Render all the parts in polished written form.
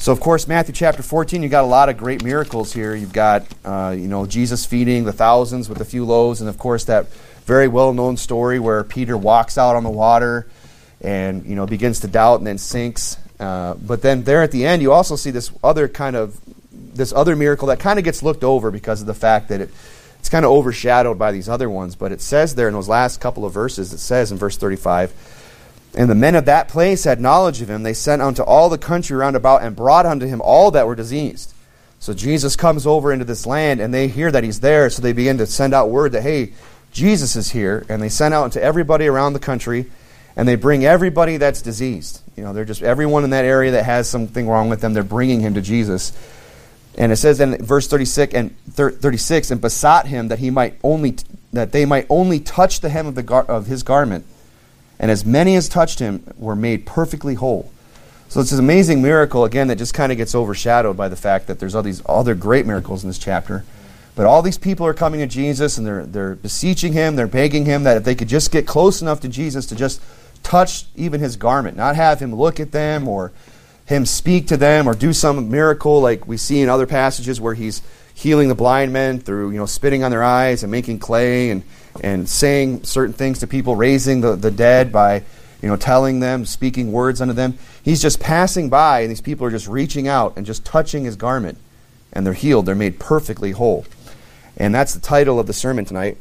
So, of course, Matthew chapter 14, you've got a lot of great miracles here. You've got, Jesus feeding the thousands with a few loaves, and, of course, that very well-known story where Peter walks out on the water and, begins to doubt and then sinks. But then there at the end, you also see this other miracle that kind of gets looked over because of the fact that it's kind of overshadowed by these other ones. But it says there in those last couple of verses, it says in verse 35, "And the men of that place had knowledge of him. They sent unto all the country round about and brought unto him all that were diseased." So Jesus comes over into this land, and they hear that he's there, so they begin to send out word that, hey, Jesus is here. And they send out to everybody around the country, and they bring everybody that's diseased. They're just everyone in that area that has something wrong with them, they're bringing him to Jesus. And it says in verse 36, and besought him that they might only touch the hem of his garment. And as many as touched him were made perfectly whole. So it's an amazing miracle, again, that just kind of gets overshadowed by the fact that there's all these other great miracles in this chapter. But all these people are coming to Jesus, and they're beseeching him, they're begging him that if they could just get close enough to Jesus to just touch even his garment, not have him look at them or him speak to them or do some miracle like we see in other passages where he's healing the blind men through spitting on their eyes and making clay and saying certain things to people, raising the dead by telling them, speaking words unto them. He's just passing by, and these people are just reaching out and just touching his garment, and they're healed. They're made perfectly whole. And that's the title of the sermon tonight,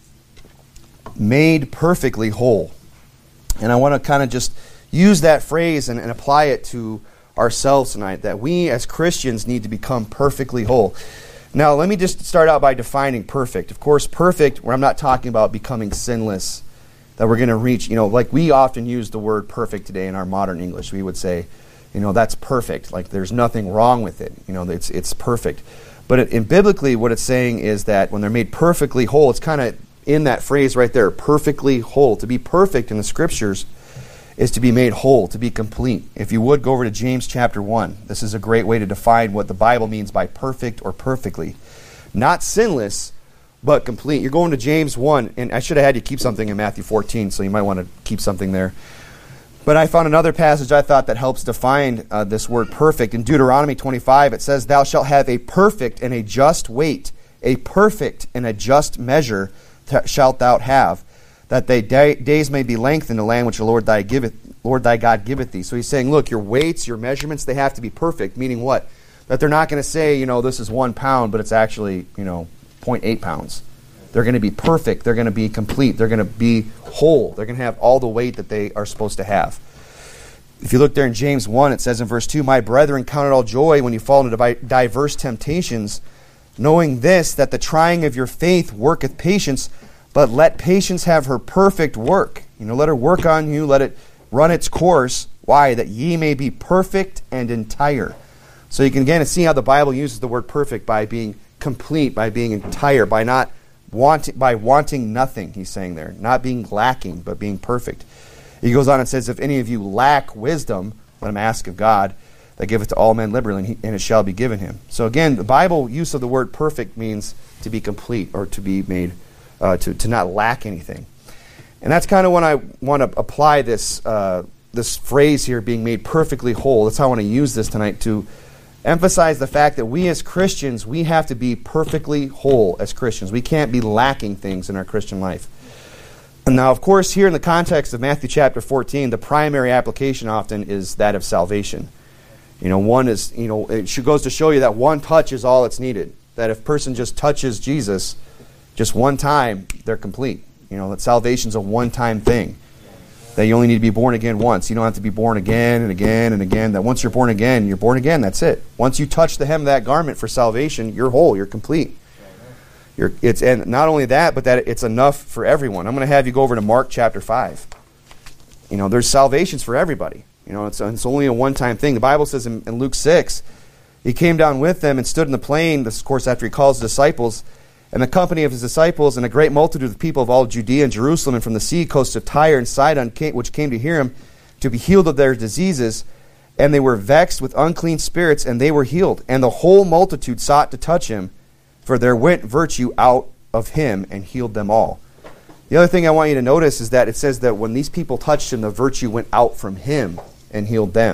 Made Perfectly Whole. And I want to kind of just use that phrase and apply it to ourselves tonight, that we as Christians need to become perfectly whole. Now, let me just start out by defining perfect. Of course, perfect, where I'm not talking about becoming sinless, that we're going to reach, like we often use the word perfect today in our modern English. We would say, that's perfect. Like there's nothing wrong with it. It's perfect. But in biblically, what it's saying is that when they're made perfectly whole, it's kind of in that phrase right there, perfectly whole. To be perfect in the Scriptures is to be made whole, to be complete. If you would, go over to James chapter 1. This is a great way to define what the Bible means by perfect or perfectly. Not sinless, but complete. You're going to James 1, and I should have had you keep something in Matthew 14, so you might want to keep something there. But I found another passage I thought that helps define this word perfect. In Deuteronomy 25, it says, "Thou shalt have a perfect and a just weight, a perfect and a just measure shalt thou have, that thy days may be lengthened in the land which the Lord thy God giveth thee." So he's saying, look, your weights, your measurements, they have to be perfect. Meaning what? That they're not going to say, this is 1 pound, but it's actually, 0.8 pounds. They're going to be perfect. They're going to be complete. They're going to be whole. They're going to have all the weight that they are supposed to have. If you look there in James 1, it says in verse 2, "My brethren, count it all joy when you fall into diverse temptations, knowing this, that the trying of your faith worketh patience, but let patience have her perfect work." Let her work on you. Let it run its course. Why? That ye may be perfect and entire. So you can again see how the Bible uses the word perfect by being complete, by being entire, by wanting nothing, he's saying there. Not being lacking, but being perfect. He goes on and says, "If any of you lack wisdom, let him ask of God, that giveth to all men liberally, and it shall be given him." So again, the Bible use of the word perfect means to be complete, or to be made, to not lack anything. And that's kind of when I want to apply this phrase here, being made perfectly whole. That's how I want to use this tonight, to emphasize the fact that we as Christians, we have to be perfectly whole as Christians. We can't be lacking things in our Christian life. And now, of course, here in the context of Matthew chapter 14, the primary application often is that of salvation. It goes to show you that one touch is all that's needed. That if a person just touches Jesus just one time, they're complete. That salvation's a one-time thing. That you only need to be born again once. You don't have to be born again and again and again. That once you're born again, that's it. Once you touch the hem of that garment for salvation, you're whole, you're complete. And not only that, but that it's enough for everyone. I'm going to have you go over to Mark chapter 5. There's salvations for everybody. It's only a one-time thing. The Bible says in Luke 6, "He came down with them and stood in the plain," this of course after he calls the disciples, "and the company of his disciples and a great multitude of the people of all Judea and Jerusalem and from the sea coast of Tyre and Sidon, which came to hear him, to be healed of their diseases. And they were vexed with unclean spirits, and they were healed. And the whole multitude sought to touch him, for there went virtue out of him and healed them all." The other thing I want you to notice is that it says that when these people touched him, the virtue went out from him and healed them.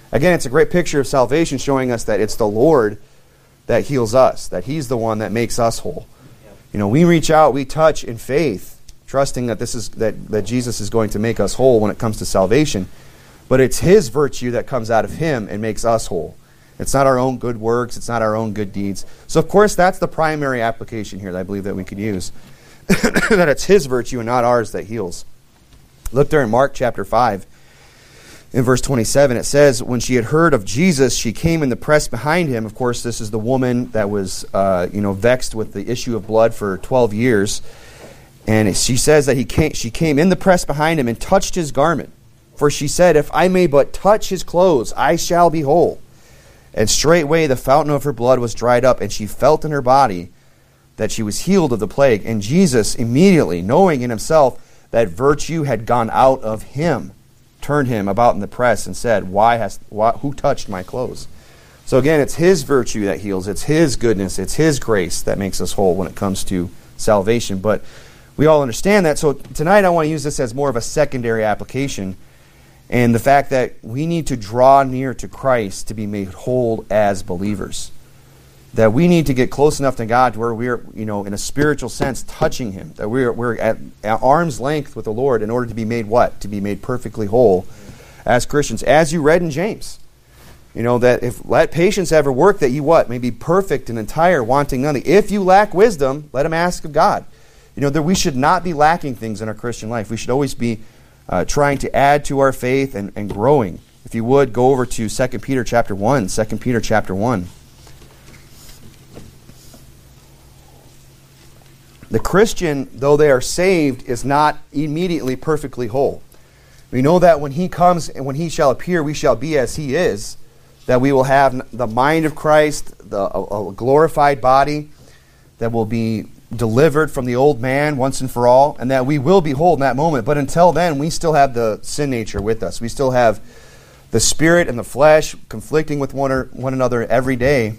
Again, it's a great picture of salvation, showing us that it's the Lord that heals us, that He's the one that makes us whole. We reach out, we touch in faith, trusting that that Jesus is going to make us whole when it comes to salvation. But it's His virtue that comes out of Him and makes us whole. It's not our own good works. It's not our own good deeds. So, of course, that's the primary application here that I believe that we could use. That it's His virtue and not ours that heals. Look there in Mark chapter 5. In verse 27, it says, when she had heard of Jesus, she came in the press behind Him. Of course, this is the woman that was vexed with the issue of blood for 12 years. And she says that she came in the press behind Him and touched His garment. For she said, if I may but touch His clothes, I shall be whole. And straightway the fountain of her blood was dried up, and she felt in her body that she was healed of the plague. And Jesus, immediately, knowing in Himself that virtue had gone out of Him, turned Him about in the press and said, who touched my clothes? So again, it's His virtue that heals. It's His goodness. It's His grace that makes us whole when it comes to salvation. But we all understand that. So tonight I want to use this as more of a secondary application, and the fact that we need to draw near to Christ to be made whole as believers. That we need to get close enough to God to where we're, in a spiritual sense, touching Him. That we're at arm's length with the Lord in order to be made what? To be made perfectly whole as Christians. As you read in James. That if let patience ever work, that you what? May be perfect and entire, wanting nothing. If you lack wisdom, let him ask of God. That we should not be lacking things in our Christian life. We should always be trying to add to our faith and growing. If you would, go over to 2 Peter chapter 1. 2 Peter chapter 1. The Christian, though they are saved, is not immediately perfectly whole. We know that when He comes and when He shall appear, we shall be as He is. That we will have the mind of Christ, a glorified body that will be delivered from the old man once and for all, and that we will be whole in that moment. But until then, we still have the sin nature with us. We still have the spirit and the flesh conflicting with one another every day.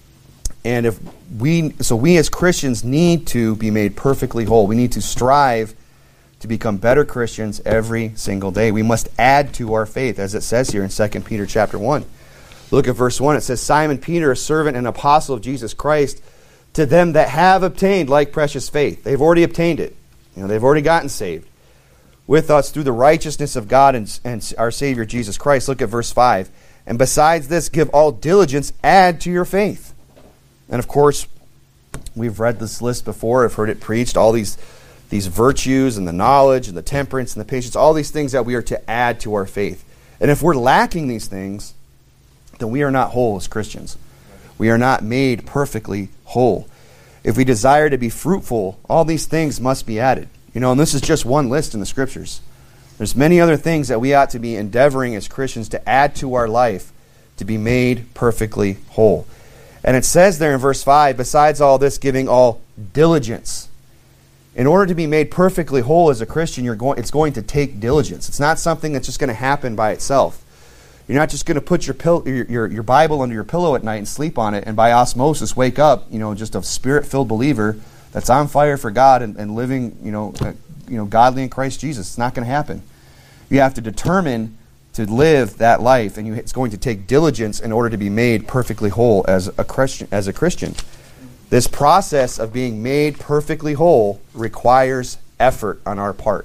And we as Christians need to be made perfectly whole. We need to strive to become better Christians every single day. We must add to our faith, as it says here in 2 Peter chapter 1. Look at verse 1. It says, Simon Peter, a servant and apostle of Jesus Christ, to them that have obtained like precious faith. They've already obtained it. They've already gotten saved. With us through the righteousness of God and our Savior Jesus Christ. Look at verse 5. And besides this, give all diligence, add to your faith. And of course, we've read this list before. I've heard it preached. All these virtues and the knowledge and the temperance and the patience. All these things that we are to add to our faith. And if we're lacking these things, then we are not whole as Christians. We are not made perfectly whole. If we desire to be fruitful, all these things must be added. And this is just one list in the Scriptures. There's many other things that we ought to be endeavoring as Christians to add to our life to be made perfectly whole. And it says there in verse 5, besides all this, giving all diligence. In order to be made perfectly whole as a Christian, it's going to take diligence. It's not something that's just going to happen by itself. You're not just going to put your Bible under your pillow at night and sleep on it, and by osmosis wake up, just a spirit-filled believer that's on fire for God and living, godly in Christ Jesus. It's not going to happen. You have to determine to live that life, and it's going to take diligence in order to be made perfectly whole as a Christian. This process of being made perfectly whole requires effort on our part.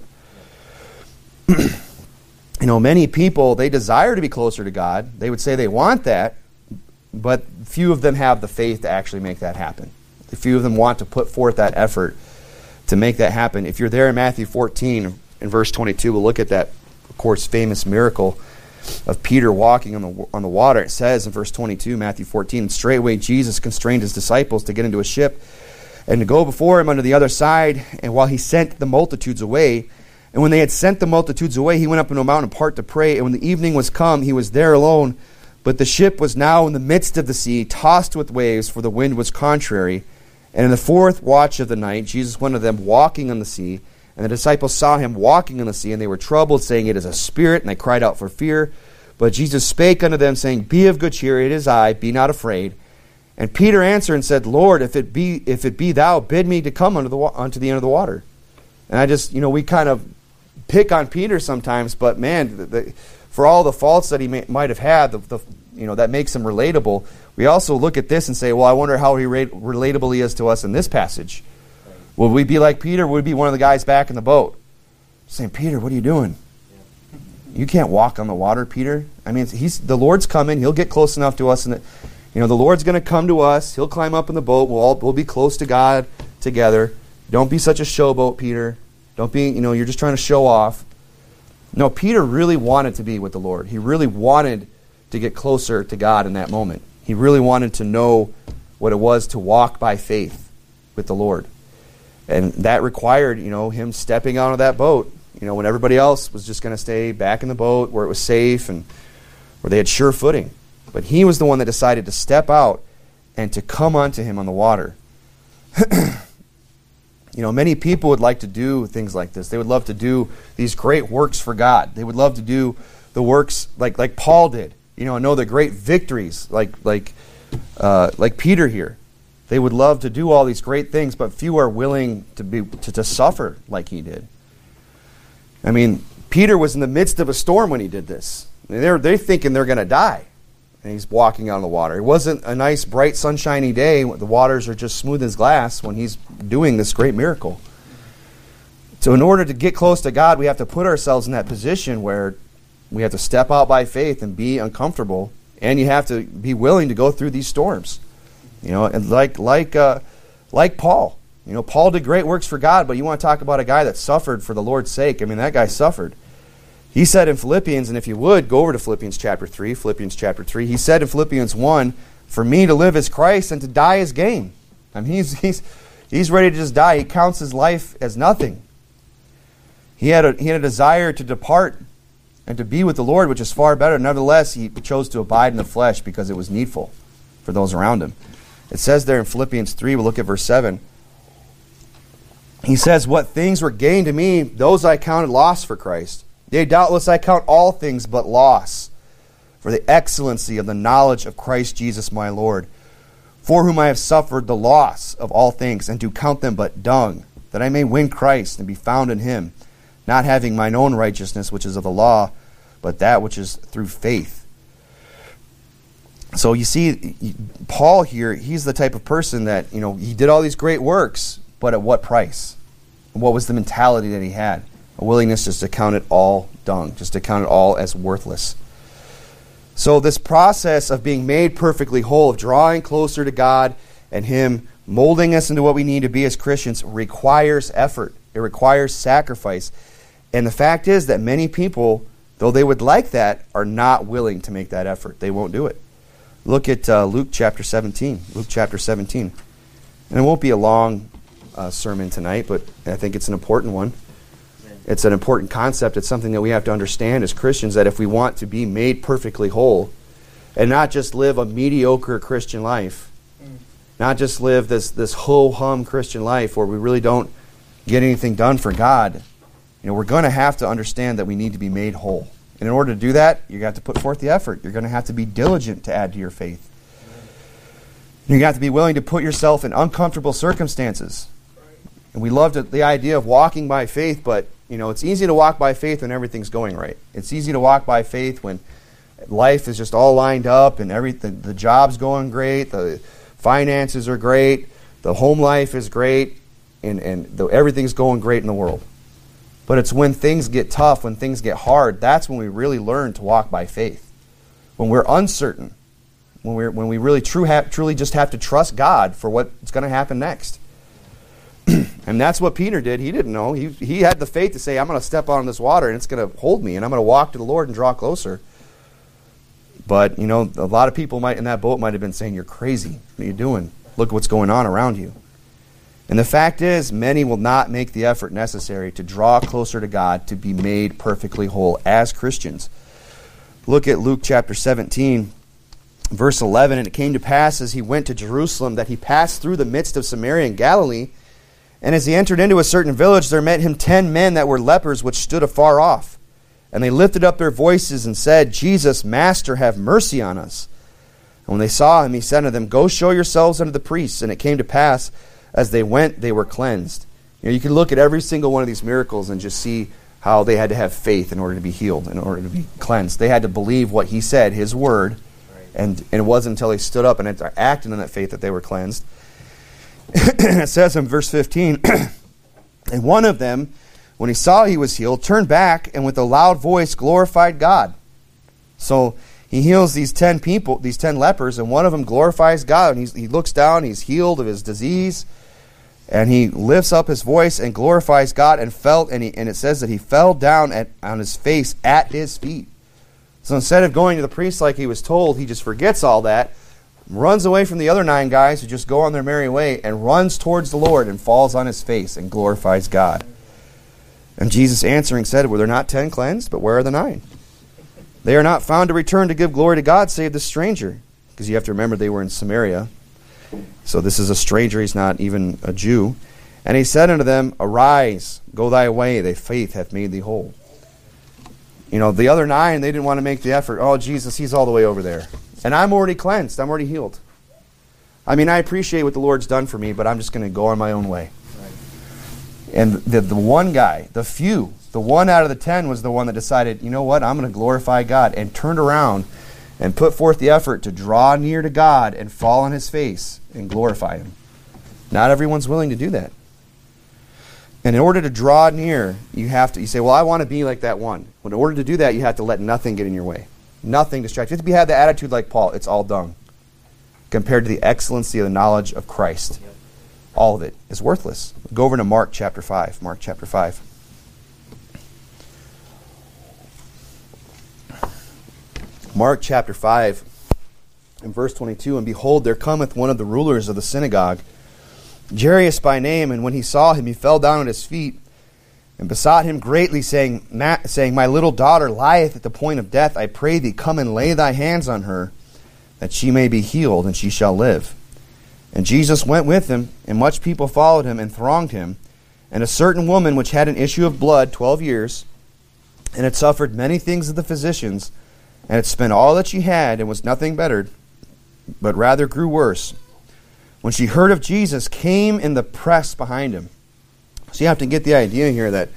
Many people, they desire to be closer to God. They would say they want that, but few of them have the faith to actually make that happen. Few of them want to put forth that effort to make that happen. If you're there in Matthew 14, in verse 22, we'll look at that, of course, famous miracle of Peter walking on the water. It says in verse 22, Matthew 14, and straightway Jesus constrained his disciples to get into a ship and to go before him unto the other side, and while he sent the multitudes away. And when they had sent the multitudes away, he went up into a mountain apart to pray. And when the evening was come, he was there alone. But the ship was now in the midst of the sea, tossed with waves, for the wind was contrary. And in the fourth watch of the night, Jesus went unto them walking on the sea. And the disciples saw him walking on the sea, and they were troubled, saying, It is a spirit, and they cried out for fear. But Jesus spake unto them, saying, Be of good cheer, it is I, be not afraid. And Peter answered and said, Lord, if it be thou, bid me to come unto the end of the water. And I just, we kind of pick on Peter sometimes, but man, for all the faults that he might have had, that makes him relatable, we also look at this and say, well, I wonder how relatable he is to us in this passage. Will we be like Peter? Would we be one of the guys back in the boat? Saying, Peter, what are you doing? You can't walk on the water, Peter. I mean, the Lord's coming. He'll get close enough to us. And the Lord's going to come to us. He'll climb up in the boat. We'll be close to God together. Don't be such a showboat, Peter. Don't be, you're just trying to show off. No, Peter really wanted to be with the Lord. He really wanted to get closer to God in that moment. He really wanted to know what it was to walk by faith with the Lord. And that required, him stepping out of that boat, when everybody else was just going to stay back in the boat where it was safe and where they had sure footing. But he was the one that decided to step out and to come unto him on the water. Many people would like to do things like this. They would love to do these great works for God. They would love to do the works like Paul did. Know the great victories like Peter here. They would love to do all these great things, but few are willing to suffer like he did. I mean, Peter was in the midst of a storm when he did this. They're thinking they're going to die, and he's walking on the water. It wasn't a nice, bright, sunshiny day. The waters are just smooth as glass when he's doing this great miracle. So in order to get close to God, we have to put ourselves in that position where we have to step out by faith and be uncomfortable, and you have to be willing to go through these storms. And like Paul. Paul did great works for God, but you want to talk about a guy that suffered for the Lord's sake. I mean, that guy suffered. He said in Philippians, and if you would, go over to Philippians chapter 3, he said in Philippians 1, for me to live is Christ and to die is gain. I mean, he's ready to just die. He counts his life as nothing. He had a desire to depart and to be with the Lord, which is far better. Nevertheless, he chose to abide in the flesh because it was needful for those around him. It says there in Philippians 3, we'll look at verse 7. He says, what things were gained to me, those I counted loss for Christ. Yea, doubtless I count all things but loss for the excellency of the knowledge of Christ Jesus my Lord, for whom I have suffered the loss of all things, and to count them but dung, that I may win Christ and be found in him, not having mine own righteousness, which is of the law, but that which is through faith. So you see, Paul here, he's the type of person that, he did all these great works, but at what price? What was the mentality that he had? A willingness just to count it all dung, just to count it all as worthless. So this process of being made perfectly whole, of drawing closer to God and him molding us into what we need to be as Christians, requires effort. It requires sacrifice. And the fact is that many people, though they would like that, are not willing to make that effort. They won't do it. Look at Luke chapter 17. Luke chapter 17. And it won't be a long sermon tonight, but I think it's an important one. It's an important concept. It's something that we have to understand as Christians, that if we want to be made perfectly whole and not just live a mediocre Christian life, not just live this ho-hum Christian life where we really don't get anything done for God, we're going to have to understand that we need to be made whole. And in order to do that, you got to put forth the effort. You're going to have to be diligent to add to your faith. You got to be willing to put yourself in uncomfortable circumstances. And we love the idea of walking by faith, but it's easy to walk by faith when everything's going right. It's easy to walk by faith when life is just all lined up and everything. The job's going great, the finances are great, the home life is great, and everything's going great in the world. But it's when things get tough, when things get hard, that's when we really learn to walk by faith. When we're uncertain, when we really truly just have to trust God for what's going to happen next. And that's what Peter did. He didn't know. He had the faith to say, I'm going to step out on this water and it's going to hold me and I'm going to walk to the Lord and draw closer. But, a lot of people in that boat might have been saying, you're crazy. What are you doing? Look what's going on around you. And the fact is, many will not make the effort necessary to draw closer to God, to be made perfectly whole as Christians. Look at Luke chapter 17, verse 11. And it came to pass as he went to Jerusalem that he passed through the midst of Samaria and Galilee. And as he entered into a certain village, there met him 10 men that were lepers, which stood afar off. And they lifted up their voices and said, Jesus, Master, have mercy on us. And when they saw him, he said to them, Go show yourselves unto the priests. And it came to pass, as they went, they were cleansed. You can look at every single one of these miracles and just see how they had to have faith in order to be healed, in order to be cleansed. They had to believe what he said, his word, and it wasn't until they stood up and acted in that faith that they were cleansed. It says in verse 15, and one of them, when he saw he was healed, turned back and with a loud voice glorified God. So he heals these 10 people, these 10 lepers, and one of them glorifies God. And he looks down, he's healed of his disease, and he lifts up his voice and glorifies God, and it says that he fell down on his face at his feet. So instead of going to the priest like he was told, he just forgets all that, runs away from the other 9 guys who just go on their merry way, and runs towards the Lord and falls on his face and glorifies God. And Jesus answering said, were there not 10 cleansed? But where are the 9? They are not found to return to give glory to God, save the stranger. Because you have to remember they were in Samaria. So this is a stranger, he's not even a Jew. And he said unto them, arise, go thy way, thy faith hath made thee whole. You know, the other 9, they didn't want to make the effort. Oh, Jesus, he's all the way over there. And I'm already cleansed. I'm already healed. I mean, I appreciate what the Lord's done for me, but I'm just going to go on my own way. Right. And the one guy, the one out of the 10 was the one that decided, you know what, I'm going to glorify God, and turned around and put forth the effort to draw near to God and fall on his face and glorify him. Not everyone's willing to do that. And in order to draw near, you say, well, I want to be like that one. Well, in order to do that, you have to let nothing get in your way. Nothing distract you. You have to have the attitude like Paul, it's all dung, compared to the excellency of the knowledge of Christ. Yep. All of it is worthless. Go over to Mark chapter 5. Mark chapter 5. Mark chapter 5, in verse 22, and behold, there cometh one of the rulers of the synagogue, Jairus by name, and when he saw him, he fell down at his feet, and besought him greatly, saying, my little daughter lieth at the point of death. I pray thee, come and lay thy hands on her, that she may be healed, and she shall live. And Jesus went with him, and much people followed him, and thronged him. And a certain woman which had an issue of blood 12 years, and had suffered many things of the physicians, and had spent all that she had, and was nothing bettered, but rather grew worse, when she heard of Jesus, came in the press behind him. So you have to get the idea here that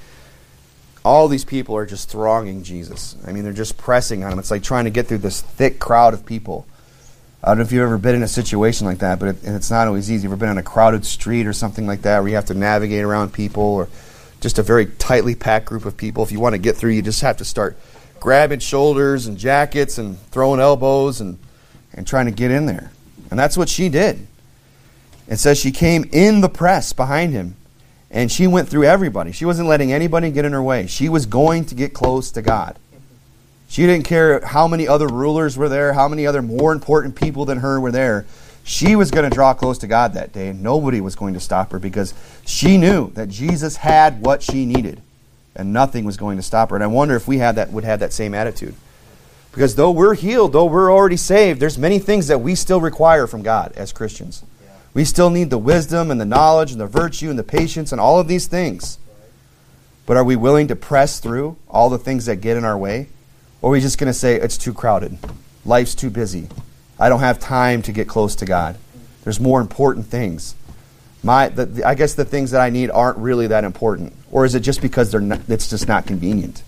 all these people are just thronging Jesus. I mean, they're just pressing on him. It's like trying to get through this thick crowd of people. I don't know if you've ever been in a situation like that, but it's not always easy. You've ever been on a crowded street or something like that where you have to navigate around people, or just a very tightly packed group of people. If you want to get through, you just have to start grabbing shoulders and jackets and throwing elbows and trying to get in there. And that's what she did. It says she came in the press behind him, and she went through everybody. She wasn't letting anybody get in her way. She was going to get close to God. She didn't care how many other rulers were there, how many other more important people than her were there. She was going to draw close to God that day, and nobody was going to stop her, because she knew that Jesus had what she needed, and nothing was going to stop her. And I wonder if we would have that same attitude. Because though we're healed, though we're already saved, there's many things that we still require from God as Christians. We still need the wisdom and the knowledge and the virtue and the patience and all of these things. But are we willing to press through all the things that get in our way? Or are we just going to say, it's too crowded, life's too busy, I don't have time to get close to God, there's more important things. I guess the things that I need aren't really that important. Or is it just because it's just not convenient?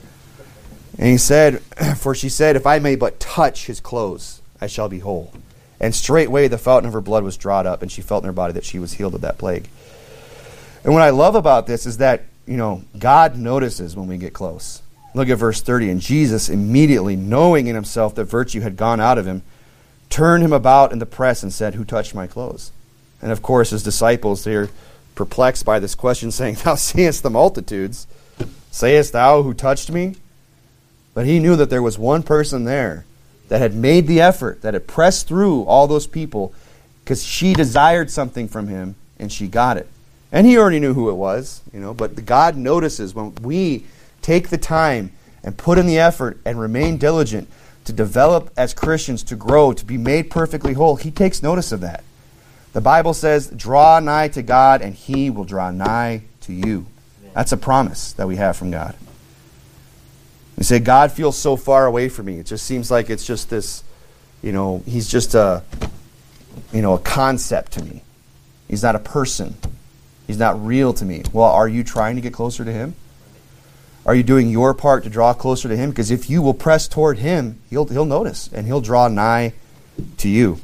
And he said, for she said, if I may but touch his clothes, I shall be whole. And straightway the fountain of her blood was dried up, and she felt in her body that she was healed of that plague. And what I love about this is that, God notices when we get close. Look at verse 30. And Jesus, immediately knowing in himself that virtue had gone out of him, turned him about in the press and said, who touched my clothes? And of course his disciples, they're perplexed by this question, saying, thou seest the multitudes, sayest thou, who touched me? But he knew that there was one person there that had made the effort, that had pressed through all those people, because she desired something from him, and she got it. And he already knew who it was, but God notices when we take the time and put in the effort and remain diligent to develop as Christians, to grow, to be made perfectly whole. He takes notice of that. The Bible says, draw nigh to God, and he will draw nigh to you. That's a promise that we have from God. We say, God feels so far away from me. It just seems like it's just this, he's just a concept to me. He's not a person. He's not real to me. Well, are you trying to get closer to him? Are you doing your part to draw closer to Him? Because if you will press toward Him, He'll notice and He'll draw nigh to you.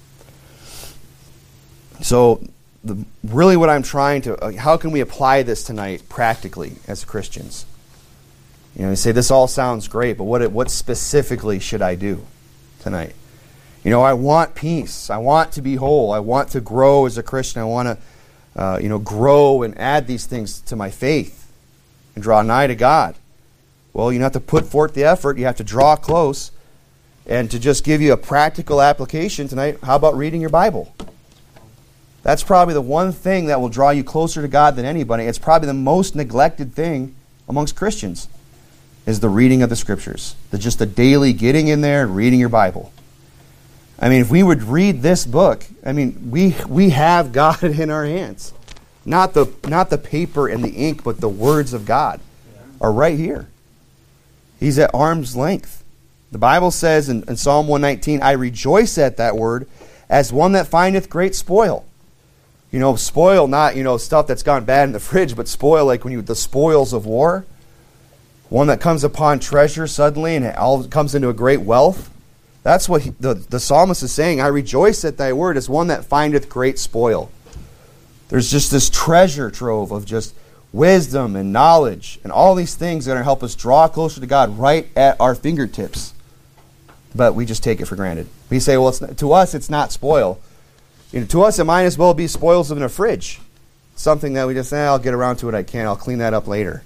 So really what I'm trying to, how can we apply this tonight practically as Christians? You say, this all sounds great, but what specifically should I do tonight? I want peace. I want to be whole. I want to grow as a Christian. I want to, grow and add these things to my faith and draw nigh to God. Well, you have to put forth the effort. You have to draw close. And to just give you a practical application tonight, how about reading your Bible? That's probably the one thing that will draw you closer to God than anybody. It's probably the most neglected thing amongst Christians, is the reading of the Scriptures. Just the daily getting in there and reading your Bible. If we would read this book, we have God in our hands. Not the paper and the ink, but the words of God are right here. He's at arm's length. The Bible says in Psalm 119, I rejoice at that word as one that findeth great spoil. Spoil, not, stuff that's gone bad in the fridge, but spoil like the spoils of war. One that comes upon treasure suddenly and it all comes into a great wealth. That's what the psalmist is saying. I rejoice at thy word as one that findeth great spoil. There's just this treasure trove of just wisdom and knowledge and all these things that are going to help us draw closer to God right at our fingertips. But we just take it for granted. We say, well, to us it's not spoil. To us it might as well be spoils in a fridge. Something that we just say, I'll get around to it, I'll clean that up later.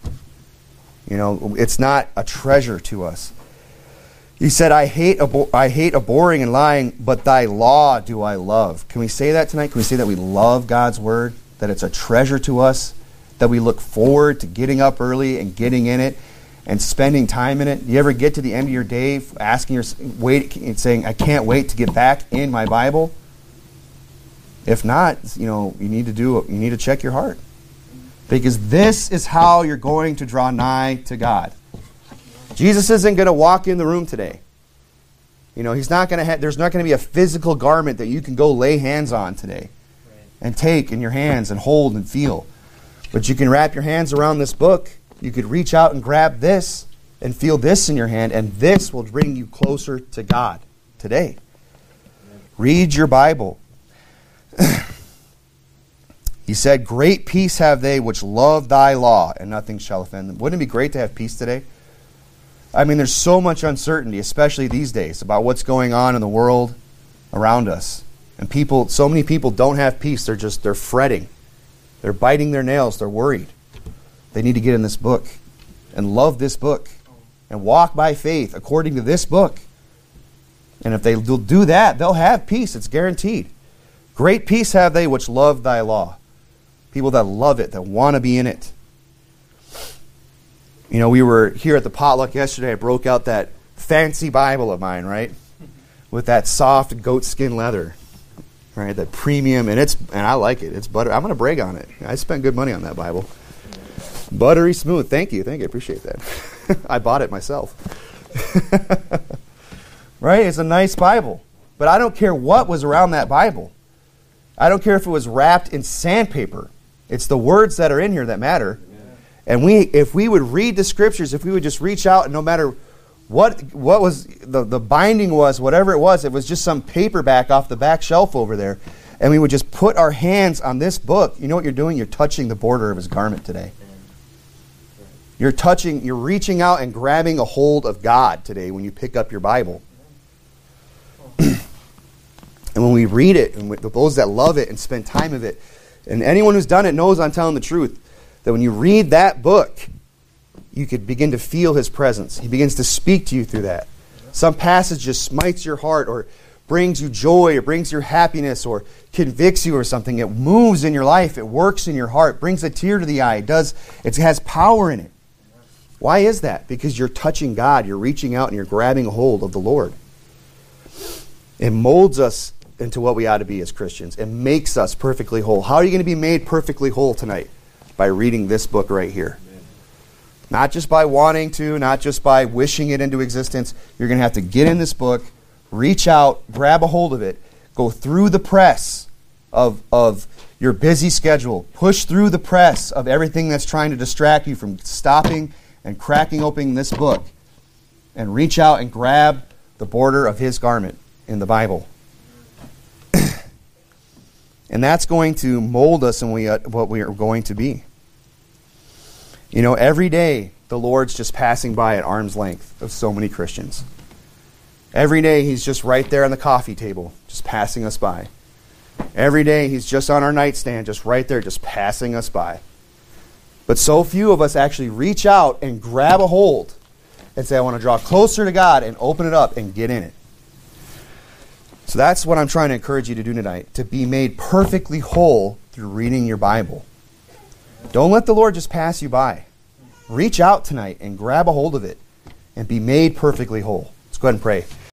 It's not a treasure to us. He said, I hate abhorring and lying, but thy law do I love. Can we say that tonight? Can we say that we love God's word? That it's a treasure to us? That we look forward to getting up early and getting in it and spending time in it? You ever get to the end of your day saying, I can't wait to get back in my Bible? If not, you need to check your heart. Because this is how you're going to draw nigh to God. Jesus isn't going to walk in the room today. He's not going to there's not going to be a physical garment that you can go lay hands on today and take in your hands and hold and feel. But you can wrap your hands around this book. You could reach out and grab this and feel this in your hand, and this will bring you closer to God today. Read your Bible. He said, great peace have they which love thy law, and nothing shall offend them. Wouldn't it be great to have peace today? There's so much uncertainty, especially these days, about what's going on in the world around us. And so many people don't have peace. They're fretting. They're biting their nails. They're worried. They need to get in this book and love this book and walk by faith according to this book. And if they'll do that, they'll have peace. It's guaranteed. Great peace have they which love thy law. People that love it, that want to be in it. We were here at the potluck yesterday. I broke out that fancy Bible of mine, right? With that soft goat skin leather, right? That premium, and I like it. It's butter. I'm going to brag on it. I spent good money on that Bible. Buttery smooth. Thank you. I appreciate that. I bought it myself. Right? It's a nice Bible. But I don't care what was around that Bible. I don't care if it was wrapped in sandpaper. It's the words that are in here that matter. And if we would read the Scriptures, if we would just reach out, and no matter what was the binding was, whatever it was just some paperback off the back shelf over there, and we would just put our hands on this book, you know what you're doing? You're touching the border of his garment today. You're reaching out and grabbing a hold of God today when you pick up your Bible. And when we read it, and those that love it and spend time of it, and anyone who's done it knows I'm telling the truth, that when you read that book, you could begin to feel his presence. He begins to speak to you through that. Some passage just smites your heart or brings you joy or brings your happiness or convicts you or something. It moves in your life. It works in your heart. Brings a tear to the eye. It has power in it. Why is that? Because you're touching God. You're reaching out and you're grabbing a hold of the Lord. It molds us into what we ought to be as Christians. It makes us perfectly whole. How are you going to be made perfectly whole tonight? By reading this book right here. Amen. Not just by wanting to, not just by wishing it into existence. You're going to have to get in this book, reach out, grab a hold of it, go through the press of your busy schedule, push through the press of everything that's trying to distract you from stopping and cracking open this book and reach out and grab the border of his garment in the Bible. And that's going to mold us in what we are going to be. You know, every day the Lord's just passing by at arm's length of so many Christians. Every day he's just right there on the coffee table, just passing us by. Every day he's just on our nightstand, just right there, just passing us by. But so few of us actually reach out and grab a hold and say, I want to draw closer to God, and open it up and get in it. So that's what I'm trying to encourage you to do tonight, to be made perfectly whole through reading your Bible. Don't let the Lord just pass you by. Reach out tonight and grab a hold of it and be made perfectly whole. Let's go ahead and pray.